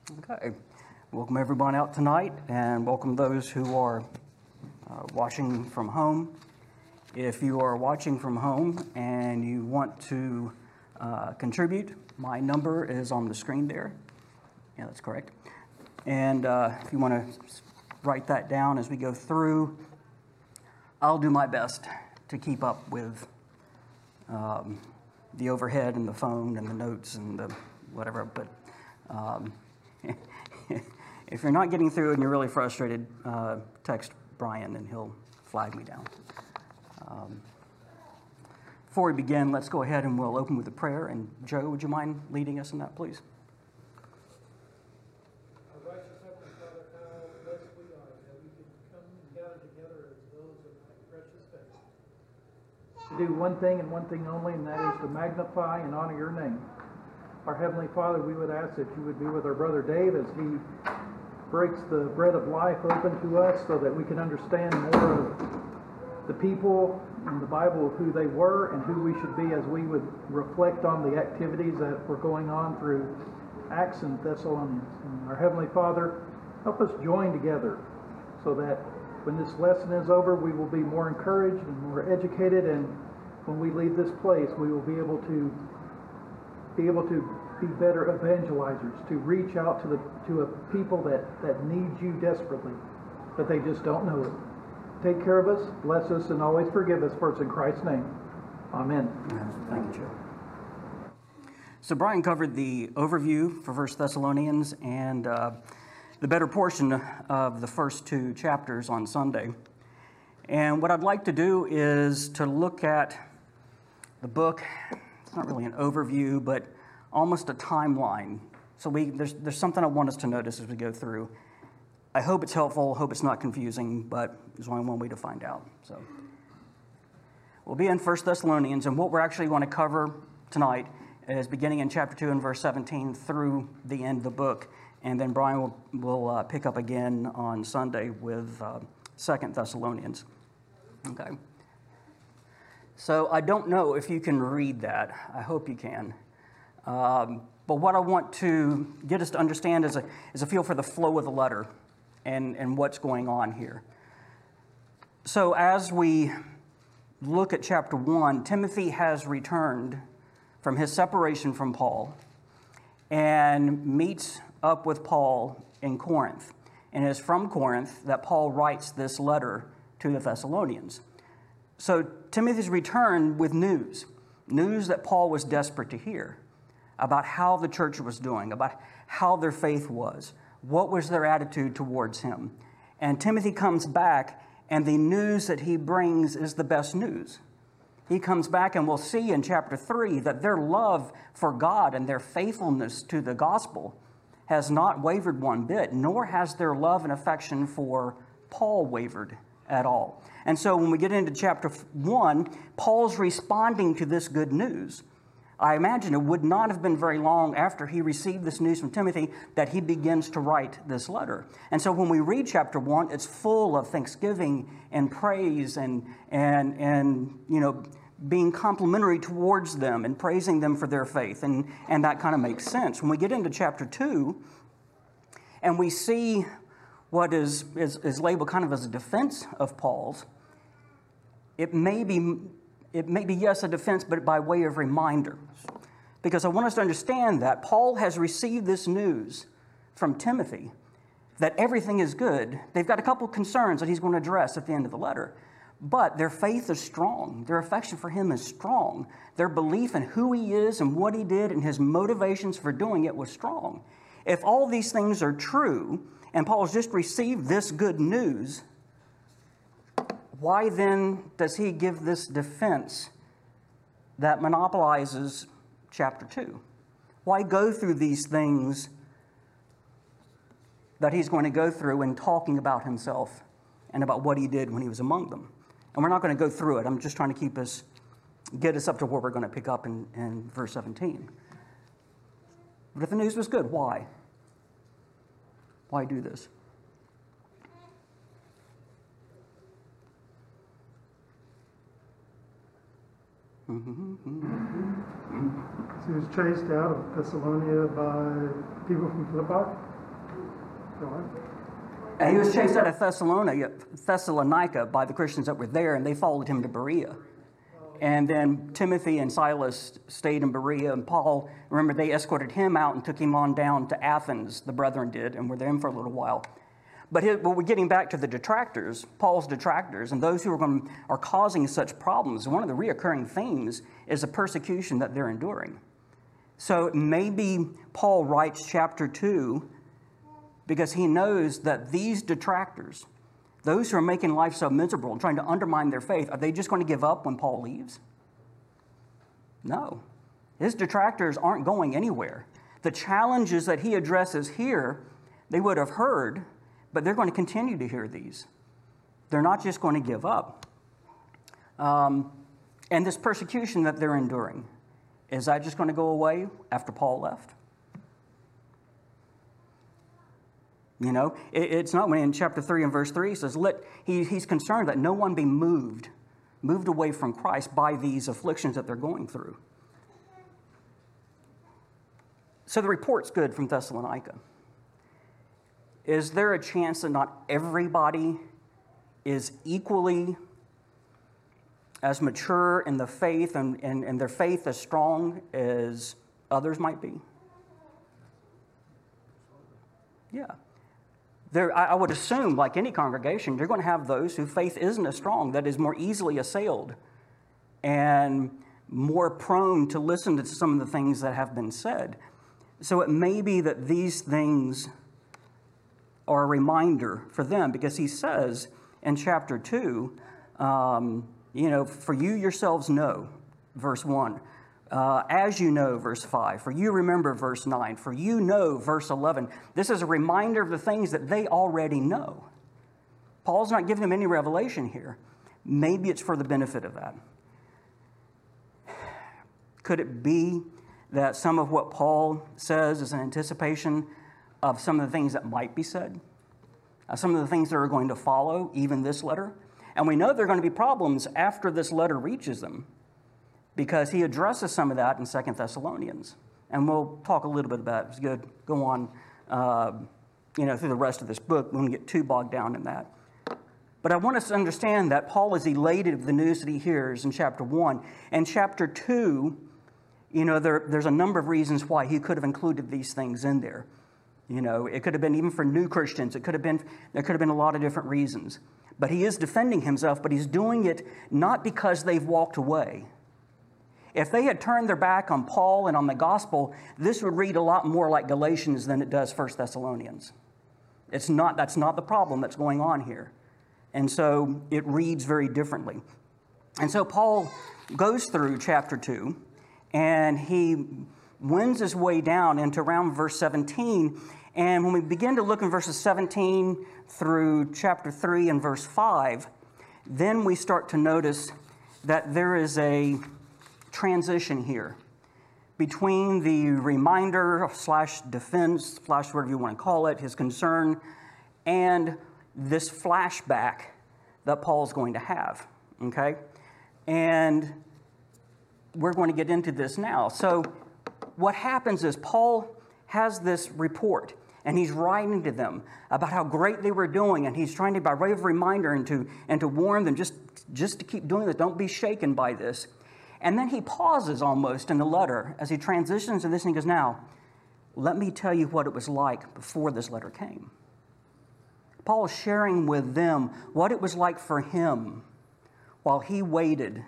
Okay, welcome everyone out tonight, and welcome those who are watching from home. If you are watching from home and you want to contribute, my number is on the screen there. Yeah, that's correct. And if you want to write that down as we go through, I'll do my best to keep up with the overhead and the phone and the notes and the whatever, but if you're not getting through and you're really frustrated, text Brian and he'll flag me down. Before we begin, let's go ahead and we'll open with a prayer. And Joe, would you mind leading us in that, please? Our righteous Heavenly Father, how blessed we are that we can come and gather together as those of thy precious faith. To do one thing and one thing only, and that is to magnify and honor your name. Our Heavenly Father, we would ask that you would be with our brother Dave as he breaks the bread of life open to us so that we can understand more of the people in the Bible, of who they were and who we should be as we would reflect on the activities that were going on through Acts and Thessalonians. And our Heavenly Father, help us join together so that when this lesson is over, we will be more encouraged and more educated, and when we leave this place, we will be able to be better evangelizers, to reach out to a people that need you desperately, but they just don't know it. Take care of us, bless us, and always forgive us, for it's in Christ's name. Amen. Thank you, Joe. So Brian covered the overview for 1 Thessalonians and the better portion of the first two chapters on Sunday. And what I'd like to do is to look at the book. It's not really an overview, but almost a timeline. So there's something I want us to notice as we go through. I hope it's helpful, hope it's not confusing, but there's only one way to find out. So we'll be in 1 Thessalonians, and what we're actually going to cover tonight is beginning in chapter 2 and verse 17 through the end of the book. And then Brian will pick up again on Sunday with 2 Thessalonians. Okay. So I don't know if you can read that. I hope you can. But what I want to get us to understand is a feel for the flow of the letter and what's going on here. So as we look at chapter 1, Timothy has returned from his separation from Paul and meets up with Paul in Corinth. And it is from Corinth that Paul writes this letter to the Thessalonians. So Timothy's returned with news that Paul was desperate to hear about how the church was doing, about how their faith was, what was their attitude towards him. And Timothy comes back, and the news that he brings is the best news. He comes back, and we'll see in chapter 3 that their love for God and their faithfulness to the gospel has not wavered one bit, nor has their love and affection for Paul wavered at all. And so when we get into chapter 1, Paul's responding to this good news. I imagine it would not have been very long after he received this news from Timothy that he begins to write this letter. And so when we read chapter 1, it's full of thanksgiving and praise and being complimentary towards them and praising them for their faith. And that kind of makes sense. When we get into chapter 2 and we see what is labeled kind of as a defense of Paul's, it may be, yes, a defense, but by way of reminder. Because I want us to understand that Paul has received this news from Timothy that everything is good. They've got a couple concerns that he's going to address at the end of the letter. But their faith is strong. Their affection for him is strong. Their belief in who he is and what he did and his motivations for doing it was strong. If all these things are true, and Paul's just received this good news, why then does he give this defense that monopolizes chapter 2? Why go through these things that he's going to go through in talking about himself and about what he did when he was among them? And we're not going to go through it. I'm just trying to get us up to where we're going to pick up in verse 17. But if the news was good, why? Why do this? He was chased out of Thessalonica by people from Philippi. And he was chased out of Thessalonica by the Christians that were there, and they followed him to Berea. And then Timothy and Silas stayed in Berea, and Paul, remember, they escorted him out and took him on down to Athens, the brethren did, and were there for a little while. But we're getting back to the detractors, Paul's detractors, and those who are causing such problems. One of the reoccurring themes is the persecution that they're enduring. So maybe Paul writes chapter 2 because he knows that these detractors, those who are making life so miserable and trying to undermine their faith, are they just going to give up when Paul leaves? No. His detractors aren't going anywhere. The challenges that he addresses here, they would have heard, but they're going to continue to hear these. They're not just going to give up. And this persecution that they're enduring, is that just going to go away after Paul left? You know, it's not when in chapter 3 and verse 3 he says, he's concerned that no one be moved away from Christ by these afflictions that they're going through. So the report's good from Thessalonica. Is there a chance that not everybody is equally as mature in the faith and their faith as strong as others might be? Yeah. I would assume, like any congregation, you're going to have those whose faith isn't as strong, that is more easily assailed and more prone to listen to some of the things that have been said. So it may be that these things are a reminder for them, because he says in chapter 2, for you yourselves know, verse 1, as you know, verse 5, for you remember, verse 9, for you know, verse 11. This is a reminder of the things that they already know. Paul's not giving them any revelation here. Maybe it's for the benefit of that. Could it be that some of what Paul says is an anticipation of some of the things that might be said? Some of the things that are going to follow, even this letter? And we know there are going to be problems after this letter reaches them, because he addresses some of that in 2 Thessalonians. And we'll talk a little bit about it. It's good. Go on, through the rest of this book. We won't get too bogged down in that. But I want us to understand that Paul is elated of the news that he hears in chapter 1. And chapter 2, there's a number of reasons why he could have included these things in there. It could have been even for new Christians. There could have been a lot of different reasons. But he is defending himself, but he's doing it not because they've walked away. If they had turned their back on Paul and on the gospel, this would read a lot more like Galatians than it does 1 Thessalonians. That's not the problem that's going on here. And so it reads very differently. And so Paul goes through chapter 2, and he wends his way down into around verse 17. And when we begin to look in verses 17 through chapter 3 and verse 5, then we start to notice that there is a transition here between the reminder / defense / whatever you want to call it, his concern, and this flashback that Paul's going to have, okay? And we're going to get into this now. So what happens is Paul has this report, and he's writing to them about how great they were doing, and he's trying to, by way of reminder, and to warn them just to keep doing this. Don't be shaken by this. And then he pauses almost in the letter as he transitions to this, and he goes, now, let me tell you what it was like before this letter came. Paul is sharing with them what it was like for him while he waited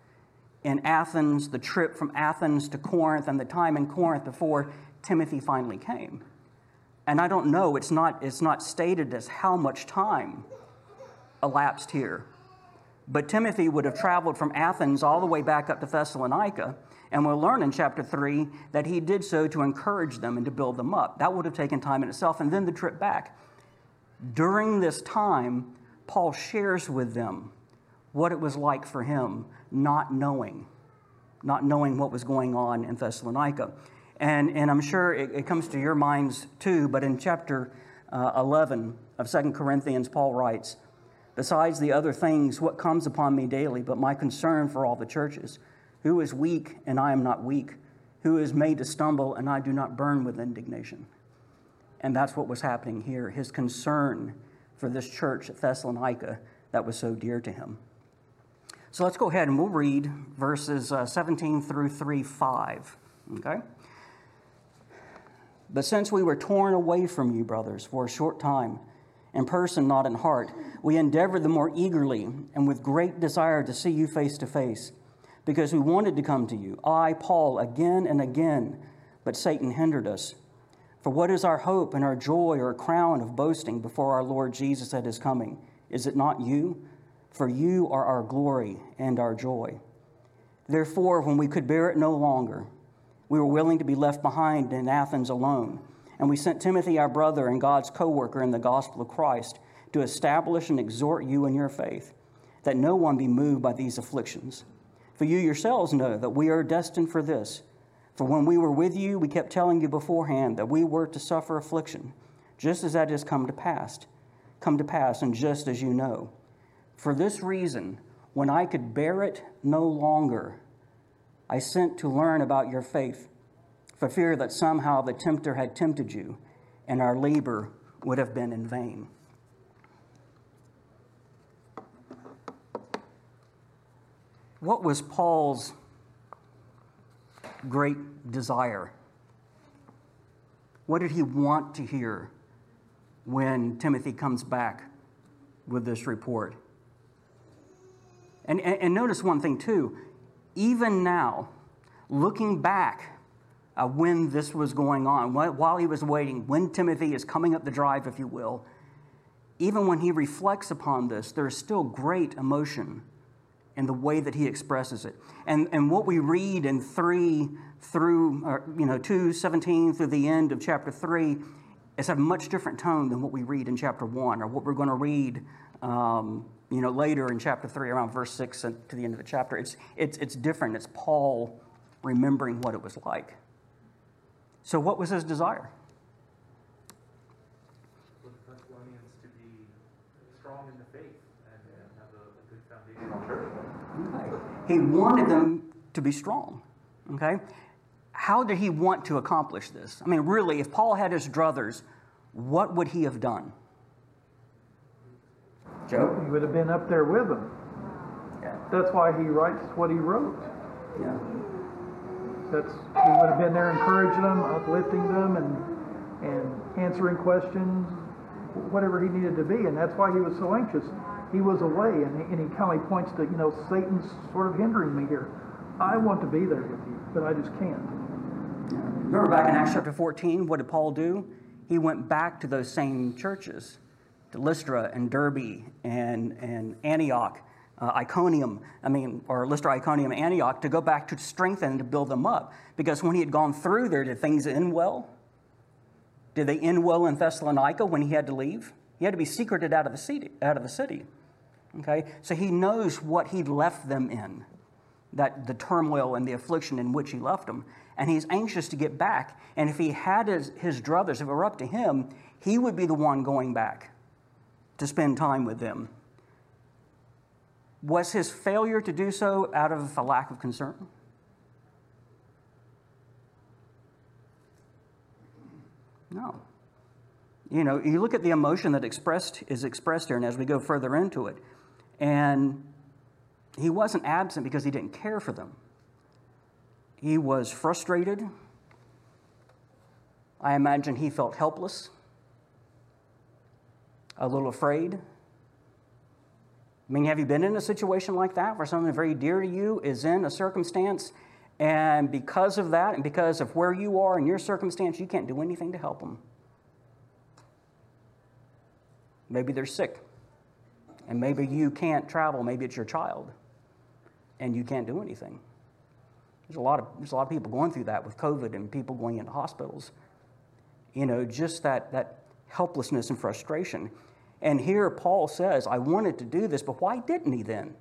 in Athens, the trip from Athens to Corinth, and the time in Corinth before Timothy finally came. And I don't know, it's not stated as how much time elapsed here. But Timothy would have traveled from Athens all the way back up to Thessalonica, and we'll learn in chapter 3 that he did so to encourage them and to build them up. That would have taken time in itself, and then the trip back. During this time, Paul shares with them what it was like for him not knowing what was going on in Thessalonica. And I'm sure it comes to your minds too, but in chapter 11 of 2 Corinthians, Paul writes, besides the other things, what comes upon me daily, but my concern for all the churches, who is weak and I am not weak, who is made to stumble and I do not burn with indignation. And that's what was happening here, his concern for this church at Thessalonica that was so dear to him. So let's go ahead and we'll read verses 17 through 3:5. Okay? But since we were torn away from you, brothers, for a short time, in person, not in heart, we endeavored the more eagerly and with great desire to see you face to face, because we wanted to come to you, I, Paul, again and again, but Satan hindered us. For what is our hope and our joy or crown of boasting before our Lord Jesus at his coming? Is it not you? For you are our glory and our joy. Therefore, when we could bear it no longer, we were willing to be left behind in Athens alone. And we sent Timothy, our brother and God's co-worker in the gospel of Christ, to establish and exhort you in your faith, that no one be moved by these afflictions. For you yourselves know that we are destined for this. For when we were with you, we kept telling you beforehand that we were to suffer affliction, just as that has come to pass, and just as you know. For this reason, when I could bear it no longer, I sent to learn about your faith, for fear that somehow the tempter had tempted you, and our labor would have been in vain. What was Paul's great desire? What did he want to hear when Timothy comes back with this report? And notice one thing too, even now, looking back when this was going on, while he was waiting, when Timothy is coming up the drive, if you will, even when he reflects upon this, there is still great emotion in the way that he expresses it. And what we read in 2:17 through the end of chapter 3 is a much different tone than what we read in chapter 1, or what we're going to read later in chapter 3, around verse 6 and to the end of the chapter. It's different. It's Paul remembering what it was like. So what was his desire? For the Thessalonians to be strong in the faith and have a good foundational church. Okay. He wanted them to be strong. Okay? How did he want to accomplish this? I mean, really, if Paul had his druthers, what would he have done? Joe? He would have been up there with them. Yeah. That's why he writes what he wrote. Yeah. He would have been there encouraging them, uplifting them, and answering questions, whatever he needed to be. And that's why he was so anxious. He was away, and he kind of points to, Satan's sort of hindering me here. I want to be there with you, but I just can't. Remember back in Acts chapter 14, what did Paul do? He went back to those same churches, to Lystra and Derbe and Antioch, Iconium, or Lystra, Iconium, Antioch, to go back to strengthen and to build them up. Because when he had gone through there, did things end well? Did they end well in Thessalonica when he had to leave? He had to be secreted out of the city. Okay? So he knows what he left them in, that the turmoil and the affliction in which he left them. And he's anxious to get back. And if he had his druthers, if it were up to him, he would be the one going back to spend time with them. Was his failure to do so out of a lack of concern? No. You look at the emotion that is expressed here, and as we go further into it, and he wasn't absent because he didn't care for them. He was frustrated. I imagine he felt helpless, a little afraid. Have you been in a situation like that where someone very dear to you is in a circumstance, and because of that and because of where you are in your circumstance, you can't do anything to help them? Maybe they're sick, and maybe you can't travel. Maybe it's your child, and you can't do anything. There's a lot of people going through that with COVID and people going into hospitals. Just that helplessness and frustration. And here Paul says, I wanted to do this, but why didn't he then?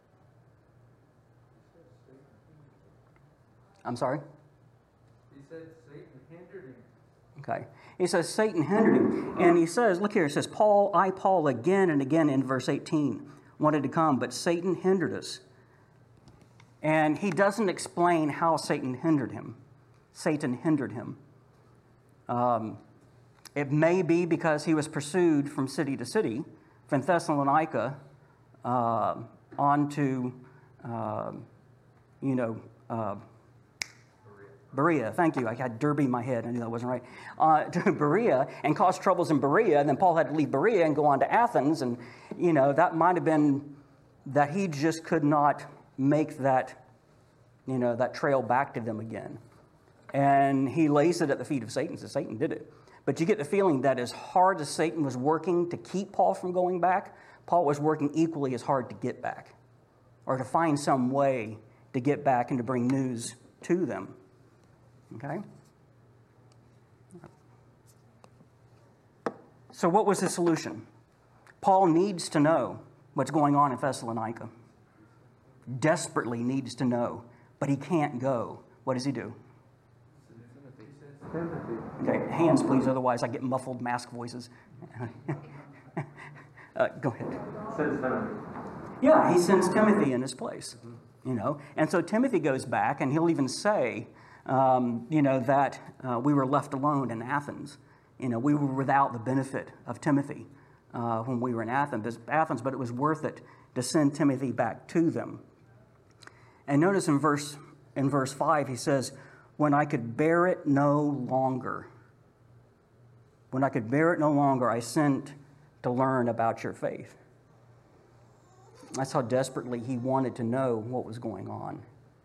I'm sorry? He said Satan hindered him. Okay. He says Satan hindered him. And he says, look here, it says, Paul, again and again in verse 18, wanted to come, but Satan hindered us. And he doesn't explain how Satan hindered him. It may be because he was pursued from city to city, from Thessalonica on to, Berea. Thank you. I had Derby in my head. I knew that wasn't right. To Berea, and caused troubles in Berea. And then Paul had to leave Berea and go on to Athens. And, that might have been that he just could not make that, that trail back to them again. And he lays it at the feet of Satan, so Satan did it. But you get the feeling that as hard as Satan was working to keep Paul from going back, Paul was working equally as hard to get back, or to find some way to get back and to bring news to them. Okay? So what was the solution? Paul needs to know what's going on in Thessalonica. Desperately needs to know, but he can't go. What does he do? Okay, hands please, otherwise I get muffled mask voices. Go ahead. Yeah, he sends Timothy in his place, And so Timothy goes back, and he'll even say, that we were left alone in Athens. We were without the benefit of Timothy when we were in Athens, but it was worth it to send Timothy back to them. And notice in verse 5, he says, when I could bear it no longer. When I could bear it no longer, I sent to learn about your faith. That's how desperately he wanted to know what was going on.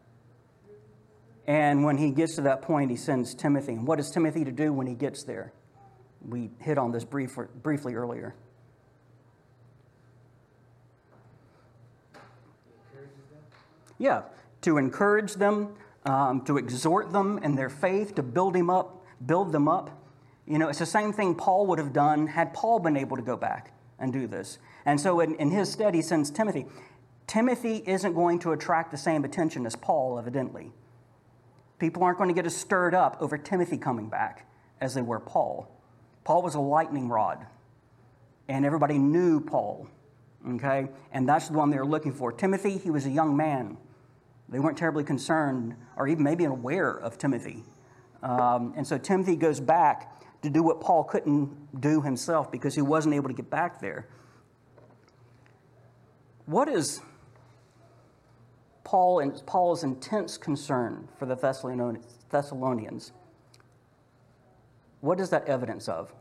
And when he gets to that point, he sends Timothy. And what is Timothy to do when he gets there? We hit on this briefly earlier. Yeah, to encourage them, to exhort them in their faith, to build them up. It's the same thing Paul would have done had Paul been able to go back and do this. And so in his stead, he sends Timothy. Timothy isn't going to attract the same attention as Paul, evidently. People aren't going to get as stirred up over Timothy coming back as they were Paul. Paul was a lightning rod, and everybody knew Paul, okay? And that's the one they were looking for. Timothy, he was a young man. They weren't terribly concerned or even maybe aware of Timothy. And so Timothy goes back to do what Paul couldn't do himself because he wasn't able to get back there. What is Paul's intense concern for the Thessalonians? What is that evidence of?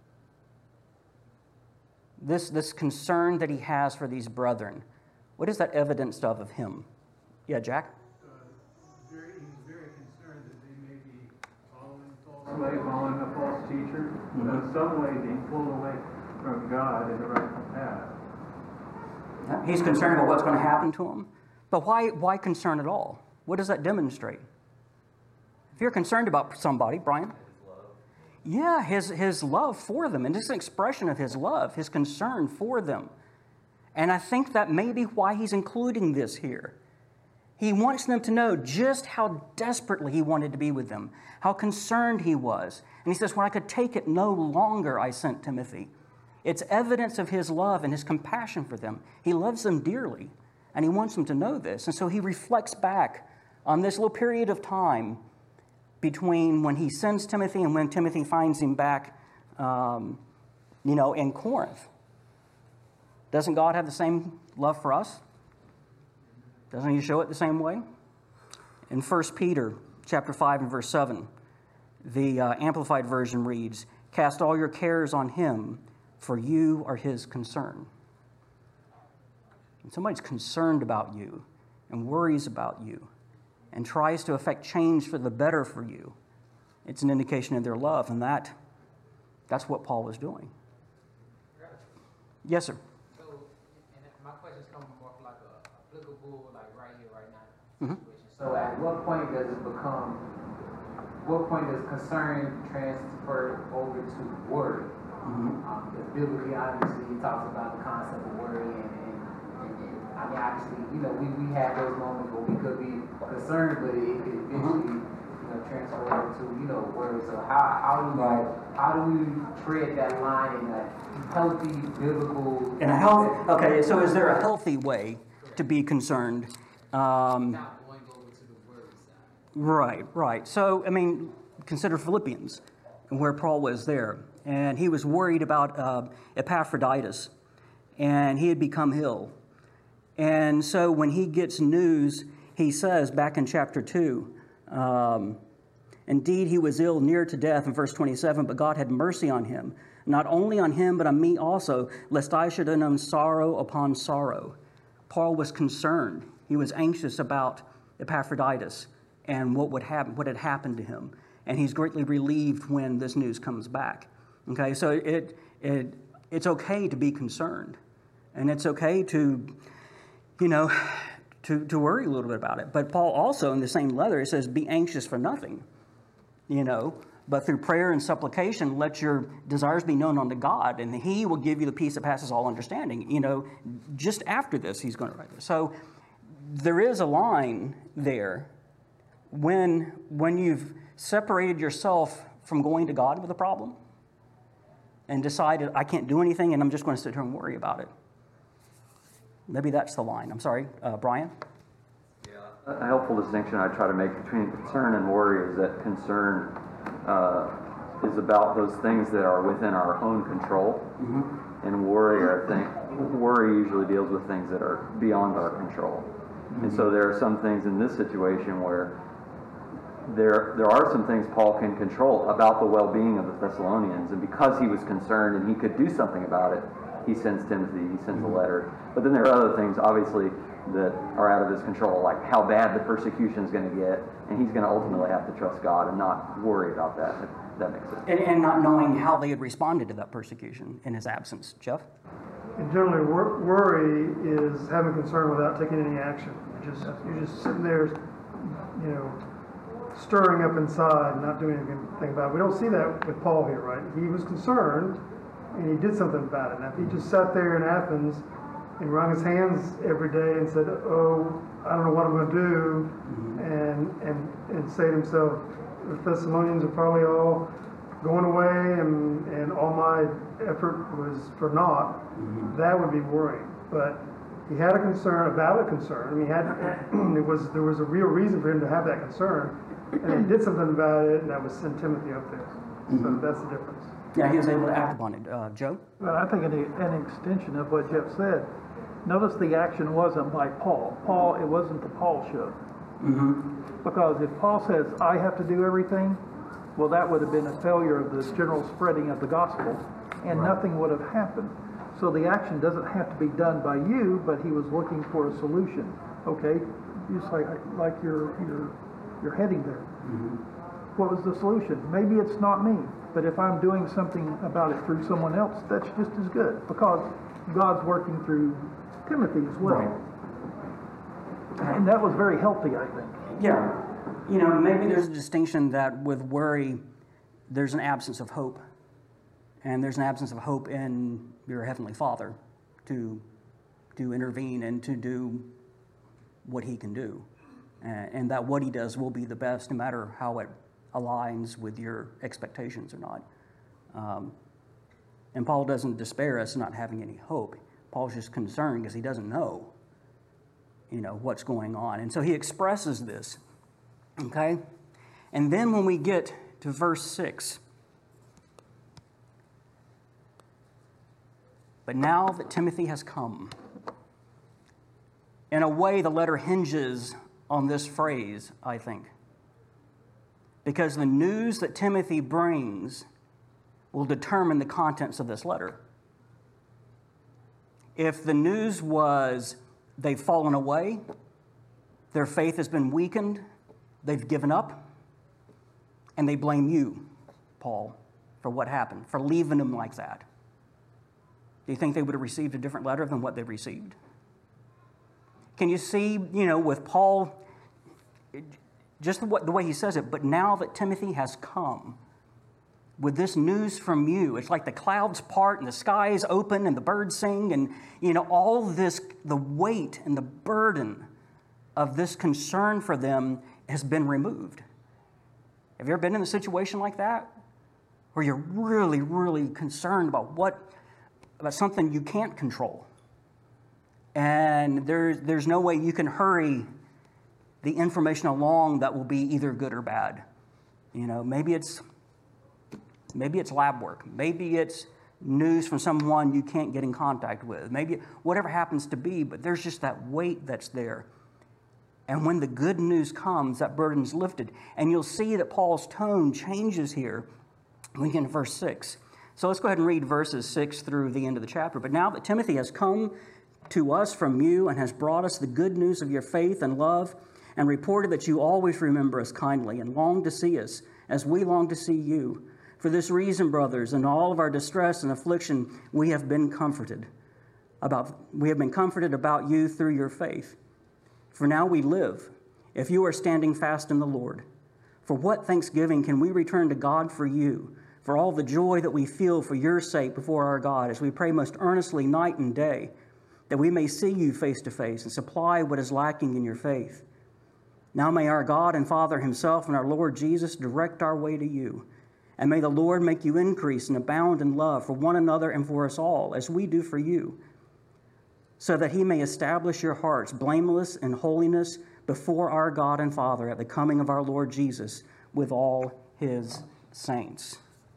This concern that he has for these brethren, what is that evidence of him? Yeah, Jack? He's very concerned that they may be following a false teacher, but in some way being pulled away from God in the right path. He's concerned about what's going to happen to him. But why concern at all? What does that demonstrate? If you're concerned about somebody, Brian? Yeah, his love for them, and this is an expression of his love, his concern for them. And I think that may be why he's including this here. He wants them to know just how desperately he wanted to be with them, how concerned he was. And he says, when I could take it no longer, I sent Timothy. It's evidence of his love and his compassion for them. He loves them dearly, and he wants them to know this. And so he reflects back on this little period of time between when he sends Timothy and when Timothy finds him back, in Corinth. Doesn't God have the same love for us? Doesn't he show it the same way? In 1 Peter chapter 5 and verse 7, the Amplified Version reads, cast all your cares on him, for you are his concern. When somebody's concerned about you and worries about you and tries to affect change for the better for you, it's an indication of their love, and that's what Paul was doing. Yes, sir. So, and my question's coming more from like a applicable, like right here, right now situation. So, at what point does concern transfer over to worry? Biblically, obviously, he talks about the concept of worry, and I mean, obviously, we have those moments where we could be concerned, but it could eventually, transfer over to, worry. So how do we tread that line in a healthy, biblical... Okay, so is there a healthy way to be concerned? Not going over to the worry side. Right. So, I mean, consider Philippians and where Paul was there. and he was worried about Epaphroditus, and he had become ill. And so when he gets news, he says back in chapter 2, indeed he was ill near to death in verse 27, but God had mercy on him, not only on him, but on me also, lest I should have known sorrow upon sorrow. Paul was concerned. He was anxious about Epaphroditus and what had happened to him. And he's greatly relieved when this news comes back. Okay, so it's okay to be concerned. And it's okay to worry a little bit about it. But Paul also, in the same letter, he says, be anxious for nothing, but through prayer and supplication, let your desires be known unto God, and he will give you the peace that passes all understanding. Just after this, he's going to write this. So there is a line there when you've separated yourself from going to God with a problem and decided, I can't do anything, and I'm just going to sit here and worry about it. Maybe that's the line. I'm sorry, Brian? Yeah, a helpful distinction I try to make between concern and worry is that concern is about those things that are within our own control. Mm-hmm. And worry usually deals with things that are beyond our control. Mm-hmm. And so there are some things in this situation where there are some things Paul can control about the well-being of the Thessalonians, and because he was concerned and he could do something about it, he sends Timothy, he sends a letter. But then there are other things, obviously, that are out of his control, like how bad the persecution is going to get, and he's going to ultimately have to trust God and not worry about that, if that makes sense. And not knowing how they had responded to that persecution in his absence. Jeff? And generally, worry is having concern without taking any action. You're just sitting there, stirring up inside, not doing anything about it. We don't see that with Paul here, right? He was concerned, and he did something about it. Now, if he just sat there in Athens and wrung his hands every day and said, "Oh, I don't know what I'm going to do," and say to himself, "The Thessalonians are probably all going away, and all my effort was for naught," that would be worrying. But he had a valid concern. I mean, there was a real reason for him to have that concern, and he did something about it, and that was send Timothy up there. So that's the difference. Yeah, he was able to act upon it. Joe? Well, I think an extension of what Jeff said, notice the action wasn't by Paul. It wasn't the Paul show. Mm-hmm. Because if Paul says, I have to do everything, well, that would have been a failure of the general spreading of the gospel, and nothing would have happened. So the action doesn't have to be done by you, but he was looking for a solution. Okay, just like you're heading there. Mm-hmm. What was the solution? Maybe it's not me, but if I'm doing something about it through someone else, that's just as good, because God's working through Timothy as well. Right. And that was very healthy, I think. Yeah. Maybe there's a distinction that with worry, there's an absence of hope. And there's an absence of hope in your Heavenly Father to intervene and to do what He can do. And that what He does will be the best, no matter how it aligns with your expectations or not. And Paul doesn't despair us not having any hope. Paul's just concerned because he doesn't know, what's going on. And so he expresses this, okay? And then when we get to verse 6, but now that Timothy has come, in a way the letter hinges on this phrase, I think. Because the news that Timothy brings will determine the contents of this letter. If the news was they've fallen away, their faith has been weakened, they've given up, and they blame you, Paul, for what happened, for leaving them like that. Do you think they would have received a different letter than what they received? Can you see, with Paul, just the way he says it, but now that Timothy has come, with this news from you, it's like the clouds part and the skies open and the birds sing and, all this, the weight and the burden of this concern for them has been removed. Have you ever been in a situation like that? Where you're really, really concerned about something you can't control. And there's no way you can hurry the information along that will be either good or bad. Maybe it's Maybe it's lab work. Maybe it's news from someone you can't get in contact with. Maybe whatever happens to be, but there's just that weight that's there. And when the good news comes, that burden's lifted. And you'll see that Paul's tone changes here when you get in verse 6. So let's go ahead and read verses 6 through the end of the chapter. But now that Timothy has come to us from you and has brought us the good news of your faith and love, and reported that you always remember us kindly and long to see us as we long to see you. For this reason, brothers, in all of our distress and affliction, we have been comforted about you through your faith. For now we live, if you are standing fast in the Lord. For what thanksgiving can we return to God for you, for all the joy that we feel for your sake before our God, as we pray most earnestly night and day, that we may see you face to face and supply what is lacking in your faith. Now may our God and Father himself and our Lord Jesus direct our way to you. And may the Lord make you increase and abound in love for one another and for us all, as we do for you, so that he may establish your hearts blameless in holiness before our God and Father at the coming of our Lord Jesus with all his saints.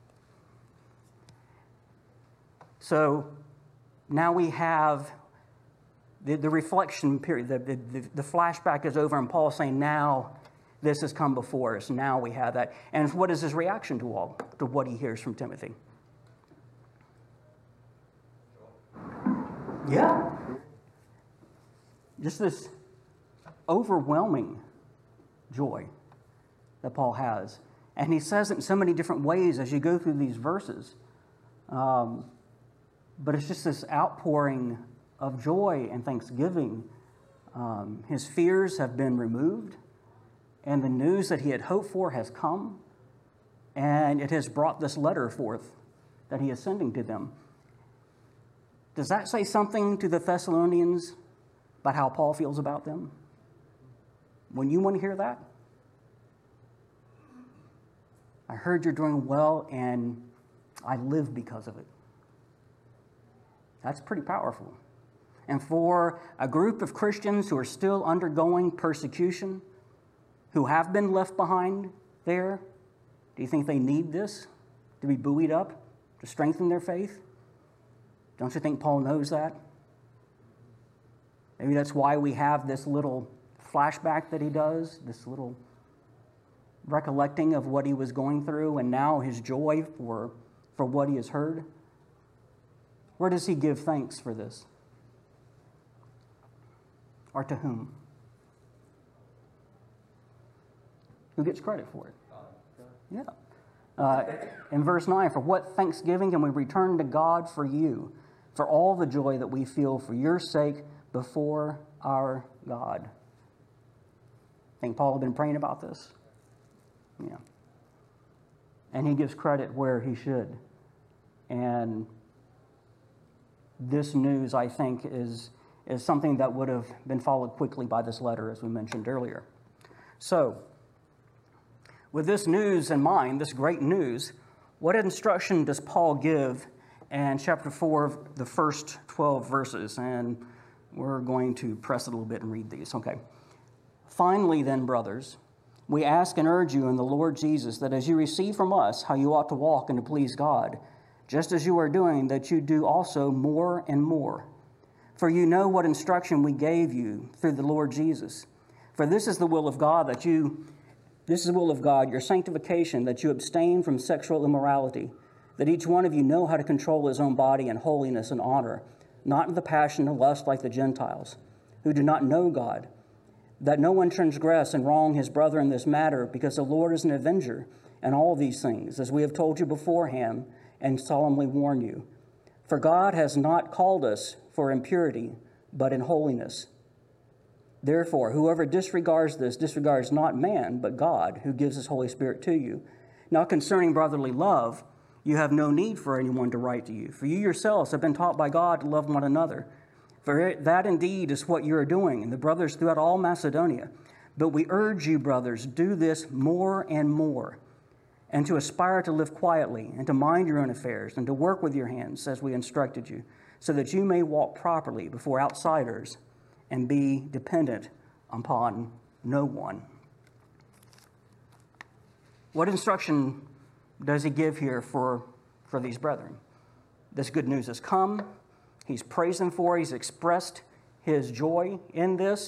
So now we have the reflection period, the flashback is over, and Paul's saying, now this has come before us. Now we have that. And what is his reaction to what he hears from Timothy? Yeah. Just this overwhelming joy that Paul has. And he says it in so many different ways as you go through these verses. But it's just this outpouring of joy and thanksgiving. His fears have been removed, and the news that he had hoped for has come, and it has brought this letter forth that he is sending to them. Does that say something to the Thessalonians about how Paul feels about them? When you want to hear that? I heard you're doing well, and I live because of it. That's pretty powerful. And for a group of Christians who are still undergoing persecution, who have been left behind there, do you think they need this to be buoyed up, to strengthen their faith? Don't you think Paul knows that? Maybe that's why we have this little flashback that he does, this little recollecting of what he was going through, and now his joy for what he has heard. Where does he give thanks for this? Or to whom? Who gets credit for it? Yeah. In verse 9, for what thanksgiving can we return to God for you, for all the joy that we feel for your sake before our God? Think Paul had been praying about this? Yeah. And he gives credit where he should. And this news, I think, is something that would have been followed quickly by this letter, as we mentioned earlier. So, with this news in mind, this great news, what instruction does Paul give in chapter 4, the first 12 verses? And we're going to press it a little bit and read these. Okay. Finally, then, brothers, we ask and urge you in the Lord Jesus that as you receive from us how you ought to walk and to please God, just as you are doing, that you do also more and more. For you know what instruction we gave you through the Lord Jesus. For this is the will of God, your sanctification, that you abstain from sexual immorality, that each one of you know how to control his own body in holiness and honor, not in the passion and lust like the Gentiles, who do not know God, that no one transgress and wrong his brother in this matter, because the Lord is an avenger in all these things, as we have told you beforehand and solemnly warn you. For God has not called us for impurity, but in holiness. Therefore, whoever disregards this disregards not man, but God, who gives his Holy Spirit to you. Now concerning brotherly love, you have no need for anyone to write to you, for you yourselves have been taught by God to love one another. For that indeed is what you are doing, and the brothers throughout all Macedonia. But we urge you, brothers, do this more and more, and to aspire to live quietly, and to mind your own affairs, and to work with your hands as we instructed you, so that you may walk properly before outsiders and be dependent upon no one. What instruction does he give here for these brethren? This good news has come. He's praised them for it. He's expressed his joy in this.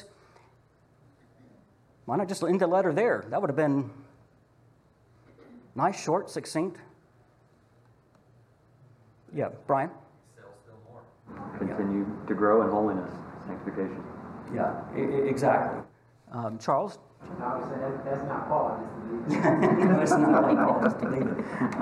Why not just end the letter there? That would have been nice, short, succinct. Yeah, Brian? Continue to grow in holiness, sanctification. Yeah, exactly. Charles? No, I'm saying that's not Paul, just That's not like Paul, just to leave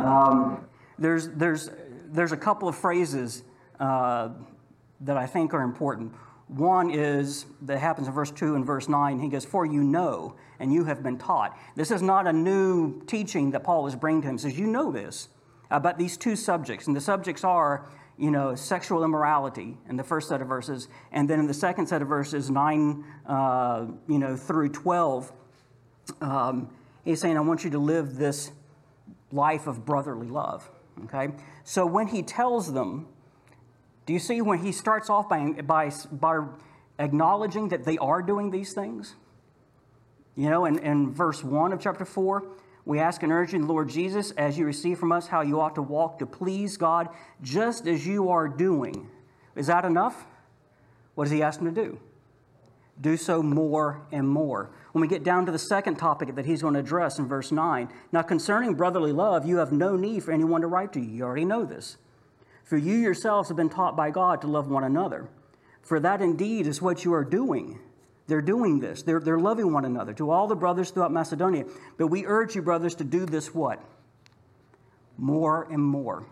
it. There's a couple of phrases that I think are important. One is, that happens in verse 2 and verse 9. He goes, for you know, and you have been taught. This is not a new teaching that Paul is bringing to him. He says, you know this about these two subjects. And the subjects are, sexual immorality in the first set of verses. And then in the second set of verses, 9 through 12, he's saying, I want you to live this life of brotherly love. Okay? So when he tells them, do you see when he starts off by acknowledging that they are doing these things? In verse 1 of chapter 4, we ask and urge you in the Lord Jesus, as you receive from us how you ought to walk to please God, just as you are doing. Is that enough? What does he ask them to do? Do so more and more. When we get down to the second topic that he's going to address in verse 9, now concerning brotherly love, you have no need for anyone to write to you. You already know this. For you yourselves have been taught by God to love one another. For that indeed is what you are doing. They're doing this. They're loving one another. To all the brothers throughout Macedonia. But we urge you, brothers, to do this what? More and more.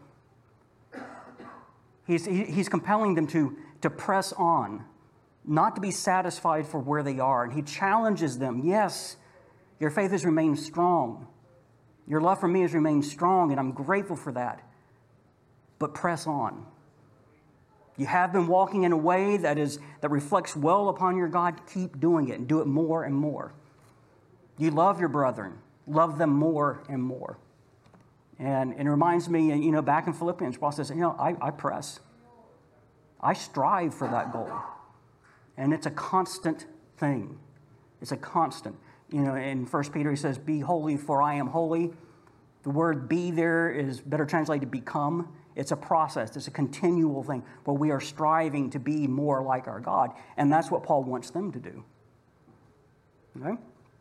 He's compelling them to press on, not to be satisfied for where they are. And he challenges them. Yes, your faith has remained strong. Your love for me has remained strong, and I'm grateful for that. But press on. You have been walking in a way that reflects well upon your God. Keep doing it and do it more and more. You love your brethren. Love them more and more. And it reminds me, back in Philippians, Paul says, I press. I strive for that goal. And it's a constant thing. It's a constant. In 1 Peter, he says, be holy, for I am holy. The word be there is better translated become. It's a process. It's a continual thing where we are striving to be more like our God. And that's what Paul wants them to do. Okay?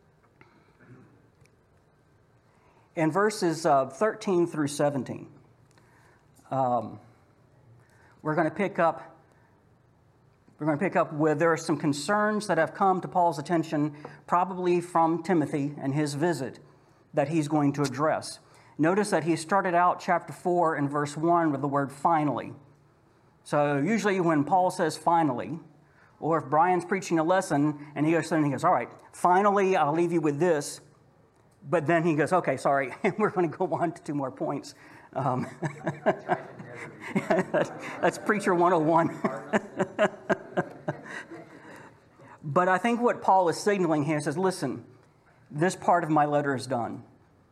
In verses 13 through 17, we're going to pick up where there are some concerns that have come to Paul's attention, probably from Timothy and his visit, that he's going to address. Notice that he started out chapter 4 and verse 1 with the word finally. So usually when Paul says finally, or if Brian's preaching a lesson and he goes, all right, finally I'll leave you with this. But then he goes, okay, sorry, we're going to go on to 2 more points. That's Preacher 101. But I think what Paul is signaling here says, listen, this part of my letter is done.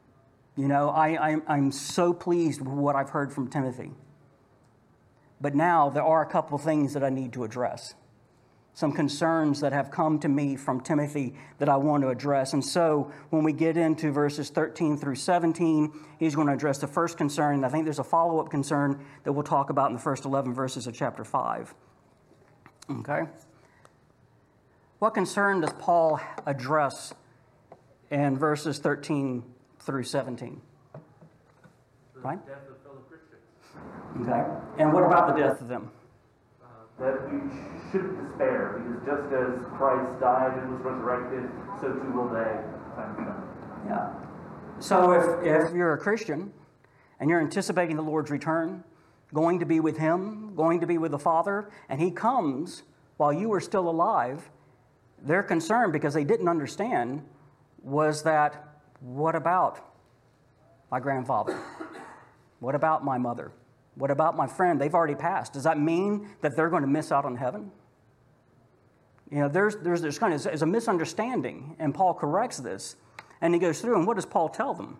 I'm so pleased with what I've heard from Timothy. But now there are a couple of things that I need to address. Some concerns that have come to me from Timothy that I want to address. And so when we get into verses 13 through 17, he's going to address the first concern. And I think there's a follow-up concern that we'll talk about in the first 11 verses of chapter 5. Okay? What concern does Paul address in verses 13 through 17? Right? The death of fellow Christians. Okay. And what about the death of them? That we shouldn't despair, because just as Christ died and was resurrected, so too will they. Yeah. So if you're a Christian and you're anticipating the Lord's return, going to be with Him, going to be with the Father, and He comes while you are still alive, their concern, because they didn't understand, was that, what about my grandfather? What about my mother? What about my friend? They've already passed. Does that mean that they're going to miss out on heaven? There's kind of a misunderstanding, and Paul corrects this. And he goes through, and what does Paul tell them?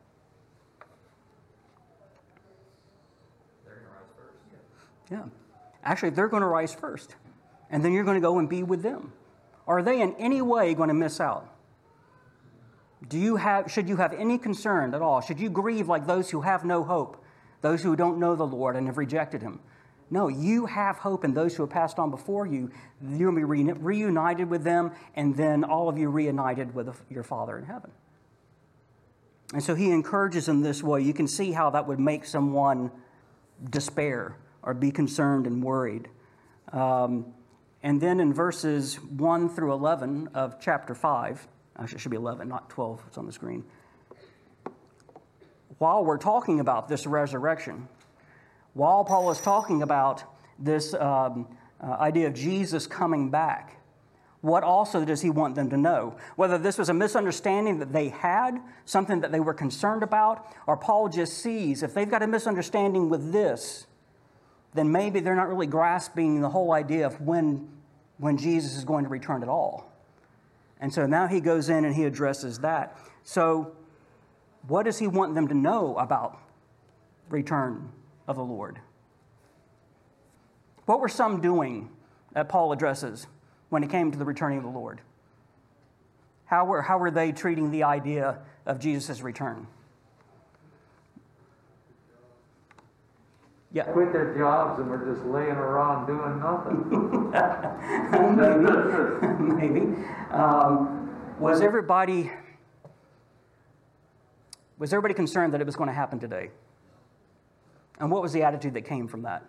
They're going to rise first. Yeah. Actually, they're going to rise first. And then you're going to go and be with them. Are they in any way going to miss out? should you have any concern at all? Should you grieve like those who have no hope, those who don't know the Lord and have rejected him? No, you have hope in those who have passed on before you. You'll be reunited with them, and then all of you reunited with your Father in heaven. And so he encourages in this way. You can see how that would make someone despair or be concerned and worried. And then in verses 1 through 11 of chapter 5, actually it should be 11, not 12, it's on the screen. While we're talking about this resurrection, while Paul is talking about this idea of Jesus coming back, what also does he want them to know? Whether this was a misunderstanding that they had, something that they were concerned about, or Paul just sees if they've got a misunderstanding with this, then maybe they're not really grasping the whole idea of when Jesus is going to return at all. And so now he goes in and he addresses that. So what does he want them to know about return of the Lord? What were some doing that Paul addresses when it came to the returning of the Lord? How were they treating the idea of Jesus' return? Yeah. Quit their jobs and we're just laying around doing nothing. Maybe. Was everybody concerned that it was going to happen today? And what was the attitude that came from that?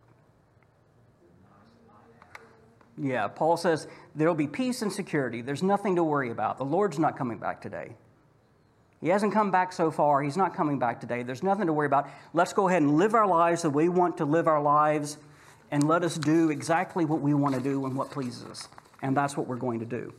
Yeah, Paul says there will be peace and security. There's nothing to worry about. The Lord's not coming back today. He hasn't come back so far. He's not coming back today. There's nothing to worry about. Let's go ahead and live our lives the way we want to live our lives, and let us do exactly what we want to do and what pleases us. And that's what we're going to do.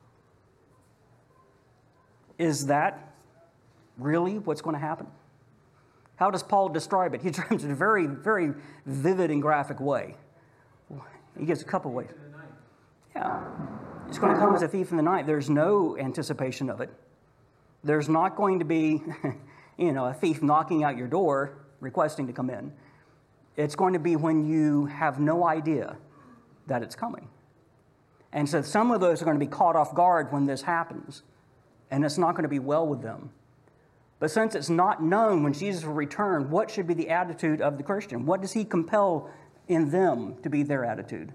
Is that really what's going to happen? How does Paul describe it? He describes it in a very, very vivid and graphic way. He gives a couple ways. Yeah. It's going to come as a thief in the night. There's no anticipation of it. There's not going to be, a thief knocking out your door requesting to come in. It's going to be when you have no idea that it's coming. And so some of those are going to be caught off guard when this happens, and it's not going to be well with them. But since it's not known when Jesus will return, what should be the attitude of the Christian? What does he compel in them to be their attitude?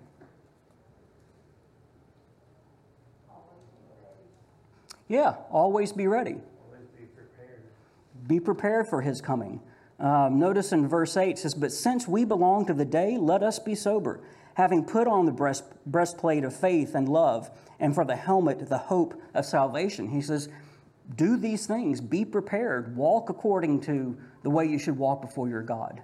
Yeah, always be ready. Always be prepared. Be prepared for his coming. Notice in verse 8, it says, "But since we belong to the day, let us be sober, having put on the breastplate of faith and love, and for the helmet, the hope of salvation." He says, do these things, be prepared, walk according to the way you should walk before your God.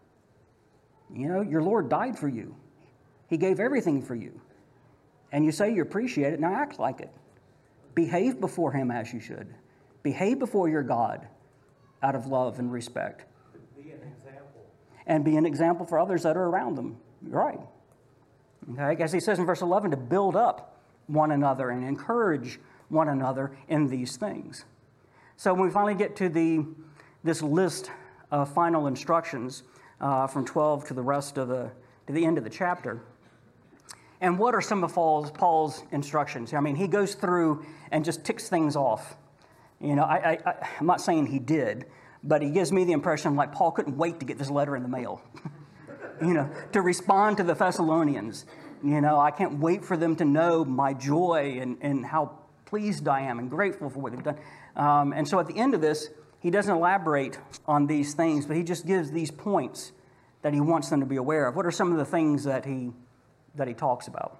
Your Lord died for you. He gave everything for you. And you say you appreciate it, now act like it. Behave before him as you should. Behave before your God out of love and respect. Be an example. And be an example for others that are around them. Right. Okay, as he says in verse 11, to build up one another and encourage one another in these things. So when we finally get to this list of final instructions from 12 to the end of the chapter, and what are some of Paul's instructions? I mean, he goes through and just ticks things off. I'm not saying he did, but he gives me the impression like Paul couldn't wait to get this letter in the mail, to respond to the Thessalonians. I can't wait for them to know my joy and how pleased I am and grateful for what they've done. And so at the end of this, he doesn't elaborate on these things, but he just gives these points that he wants them to be aware of. What are some of the things that he talks about?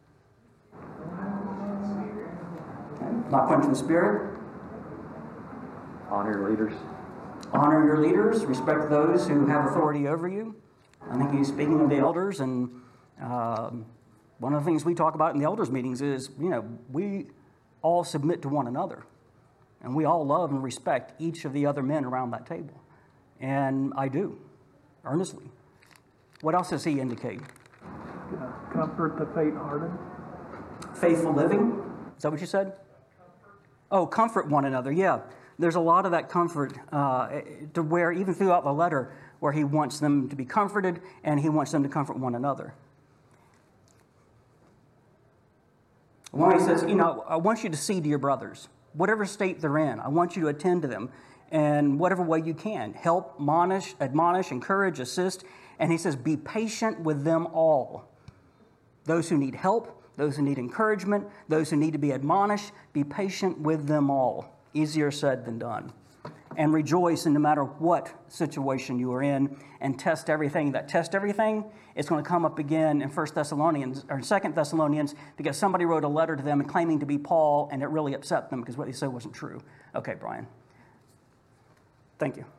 Not quenching the spirit. Honor your leaders. Honor your leaders. Respect those who have authority over you. I think he's speaking of the elders, and one of the things we talk about in the elders' meetings is, we all submit to one another, and we all love and respect each of the other men around that table. And I do, earnestly. What else does he indicate? Comfort the faint-hearted. Faithful living? Is that what you said? Oh, comfort one another, yeah. There's a lot of that comfort to where, even throughout the letter, where he wants them to be comforted and he wants them to comfort one another. When he says, I want you to see to your brothers. whatever state they're in. I want you to attend to them in whatever way you can. Help, admonish, encourage, assist. And he says, be patient with them all. Those who need help, those who need encouragement, those who need to be admonished, be patient with them all. Easier said than done. And rejoice in no matter what situation you are in, and test everything. That test everything, it's going to come up again in 1 Thessalonians or 2 Thessalonians, because somebody wrote a letter to them and claiming to be Paul, and it really upset them because what he said wasn't true. Okay, Brian. Thank you.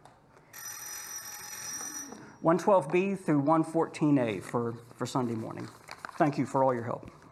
112b through 114a for Sunday morning. Thank you for all your help.